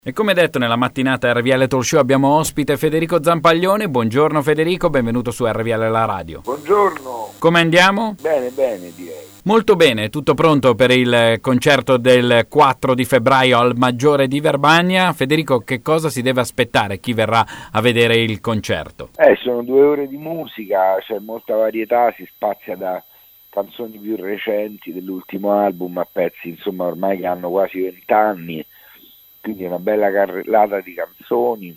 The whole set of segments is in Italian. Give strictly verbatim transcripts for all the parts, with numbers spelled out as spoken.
E come detto nella mattinata R V L Talk Show abbiamo ospite Federico Zampaglione. Buongiorno Federico, benvenuto su R V L La Radio. Buongiorno. Come andiamo? Bene, bene direi. Molto bene, tutto pronto per il concerto del quattro di febbraio al Maggiore di Verbania. Federico, che cosa si deve aspettare chi verrà a vedere il concerto? Eh, sono due ore di musica, c'è molta varietà, si spazia da canzoni più recenti dell'ultimo album a pezzi insomma ormai che hanno quasi vent'anni. Quindi è una bella carrellata di canzoni,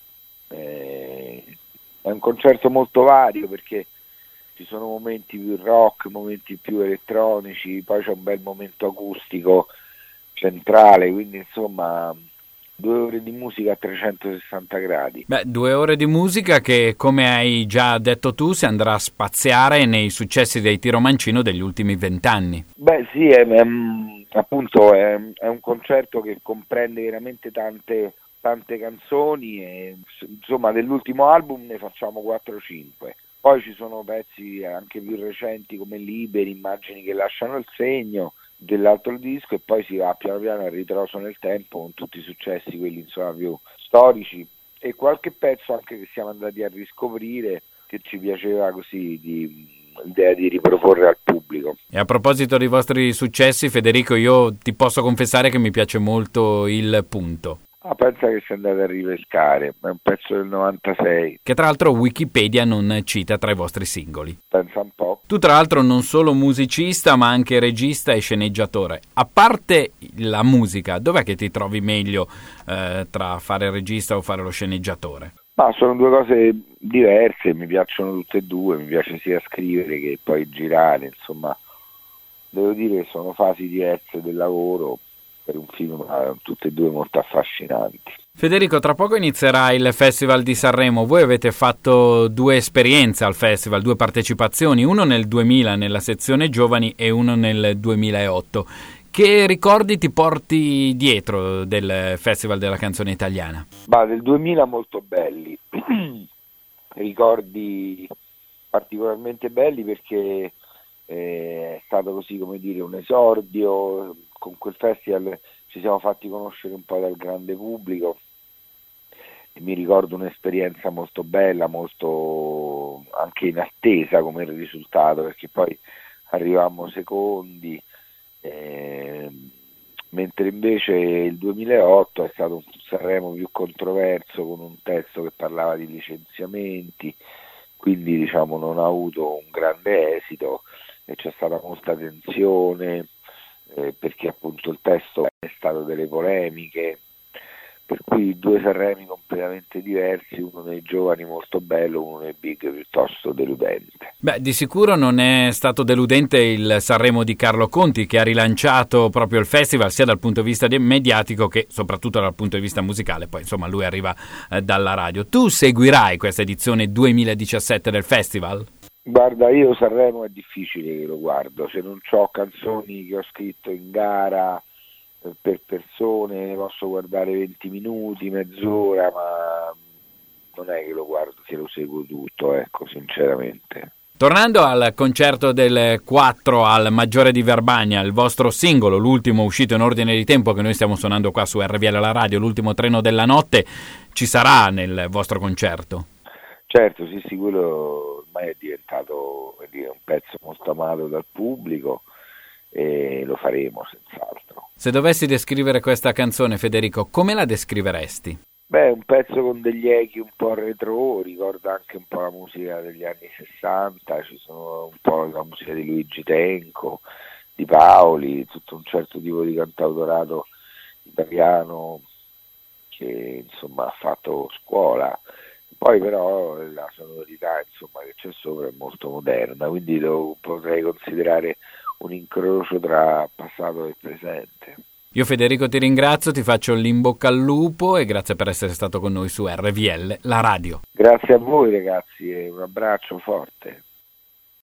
eh, è un concerto molto vario perché ci sono momenti più rock, momenti più elettronici, poi c'è un bel momento acustico centrale, quindi insomma due ore di musica a trecentosessanta gradi. Beh, due ore di musica che, come hai già detto tu, si andrà a spaziare nei successi dei Tiro Mancino degli ultimi vent'anni. Beh sì, è, è, appunto è, è un concerto che comprende veramente tante, tante canzoni e insomma dell'ultimo album ne facciamo quattro cinque. Poi ci sono pezzi anche più recenti come Liberi, Immagini che lasciano il segno dell'altro disco e poi si va piano piano a ritroso nel tempo con tutti i successi, quelli insomma più storici e qualche pezzo anche che siamo andati a riscoprire che ci piaceva così di l'idea di riproporre al pubblico. E a proposito dei vostri successi, Federico, io ti posso confessare che mi piace molto Il Punto. Ah, pensa che sei andato a ripescare, è un pezzo del novantasei. Che tra l'altro Wikipedia non cita tra i vostri singoli. Pensa un po'. Tu tra l'altro non solo musicista ma anche regista e sceneggiatore. A parte la musica, dov'è che ti trovi meglio eh, tra fare il regista o fare lo sceneggiatore? Ma sono due cose diverse, mi piacciono tutte e due, mi piace sia scrivere che poi girare, insomma devo dire che sono fasi diverse del lavoro. Per un film tutte e due molto affascinanti. Federico, tra poco inizierà il Festival di Sanremo. Voi avete fatto due esperienze al festival, due partecipazioni, uno nel duemila nella sezione giovani e uno nel duemilaotto. Che ricordi ti porti dietro del Festival della canzone italiana? Bah, del duemila molto belli, ricordi particolarmente belli perché è stato così, come dire, un esordio. Con quel festival ci siamo fatti conoscere un po' dal grande pubblico e mi ricordo un'esperienza molto bella, molto anche in attesa come il risultato, perché poi arrivammo secondi, eh, mentre invece il duemilaotto è stato un Sanremo più controverso con un testo che parlava di licenziamenti, quindi diciamo non ha avuto un grande esito e c'è stata molta tensione. Eh, perché appunto il testo è stato delle polemiche, per cui due Sanremi completamente diversi, uno nei giovani molto bello, uno nei big piuttosto deludente. Beh, di sicuro non è stato deludente il Sanremo di Carlo Conti, che ha rilanciato proprio il festival sia dal punto di vista mediatico che soprattutto dal punto di vista musicale. Poi insomma lui arriva eh, dalla radio. Tu seguirai questa edizione duemiladiciassette del festival? Guarda, io Sanremo è difficile che lo guardo, se non ho canzoni che ho scritto in gara eh, per persone ne posso guardare venti minuti, mezz'ora, ma non è che lo guardo, che lo seguo tutto, ecco, sinceramente. Tornando al concerto del quattro al Maggiore di Verbania, il vostro singolo, l'ultimo uscito in ordine di tempo che noi stiamo suonando qua su R V L La Radio, l'ultimo treno della notte, ci sarà nel vostro concerto? Certo, sì, sì, quello ormai è diventato dire, un pezzo molto amato dal pubblico e lo faremo senz'altro. Se dovessi descrivere questa canzone, Federico, come la descriveresti? Beh, un pezzo con degli echi un po' retro, ricorda anche un po' la musica degli anni sessanta, ci sono un po' la musica di Luigi Tenco, di Paoli, tutto un certo tipo di cantautorato italiano che insomma ha fatto scuola. Poi però la sonorità insomma che c'è sopra è molto moderna, quindi lo potrei considerare un incrocio tra passato e presente. Io Federico ti ringrazio, ti faccio l'in bocca al lupo e grazie per essere stato con noi su R V L La Radio. Grazie a voi ragazzi e un abbraccio forte.